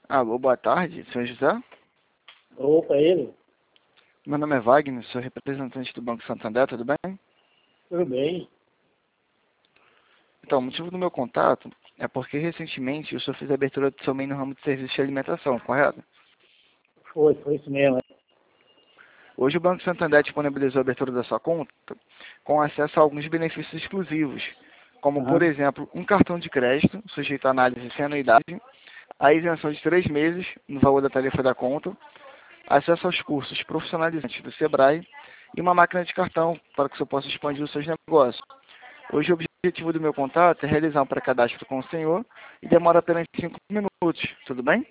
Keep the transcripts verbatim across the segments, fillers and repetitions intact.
Alô, boa tarde, senhor José. Opa, ele? Meu nome é Wagner, sou representante do Banco Santander, tudo bem? Tudo bem. Então, o motivo do meu contato é porque recentemente o senhor fez a abertura do seu MEI no ramo de serviços de alimentação, correto? Foi, foi isso mesmo. Hoje o Banco Santander disponibilizou a abertura da sua conta com acesso a alguns benefícios exclusivos, como, por Aham. exemplo, um cartão de crédito, sujeito à análise sem anuidade, a isenção de três meses no valor da tarifa da conta, acesso aos cursos profissionalizantes do Sebrae e uma máquina de cartão para que o senhor possa expandir os seus negócios. Hoje o objetivo do meu contato é realizar um pré-cadastro com o senhor e demora apenas cinco minutos, tudo bem?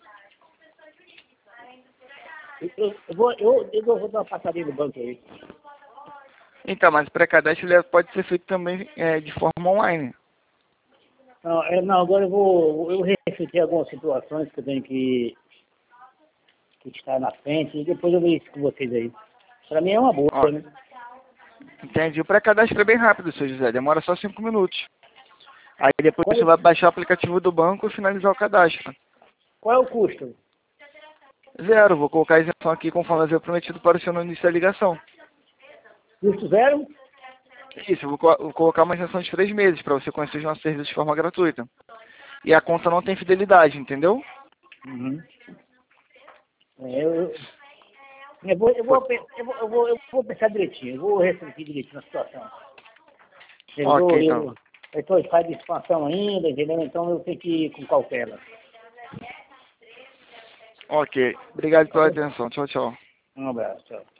Eu, eu, eu vou, eu, eu vou dar uma passadinha no banco aí. Então, mas o pré-cadastro ele pode ser feito também é, de forma online. Não, é, não, agora eu vou, eu refletir algumas situações que eu tenho que, que estar na frente e depois eu vejo isso com vocês aí. Pra mim é uma boa, Ó, né? entendi. O pré-cadastro é bem rápido, senhor José, demora só cinco minutos. Aí depois Qual, você vai baixar o aplicativo do banco e finalizar o cadastro. qual é o custo? Zero, vou colocar a isenção aqui conforme havia prometido para o senhor no início da ligação. Custo zero? Isso, eu vou, co- vou colocar uma isenção de três meses para você conhecer os nossos serviços de forma gratuita. E a conta não tem fidelidade, entendeu? Uhum. É, eu, eu, eu, vou, eu, Foi. vou, pe- eu, vou, eu, vou, eu vou pensar direitinho, eu vou refletir direitinho na situação. Ok, Eu então. eu eu estou em fase de expansão ainda, entendeu? Então eu tenho que ir com cautela. Ok. Obrigado pela Ok? atenção. Tchau, tchau. Um abraço, tchau.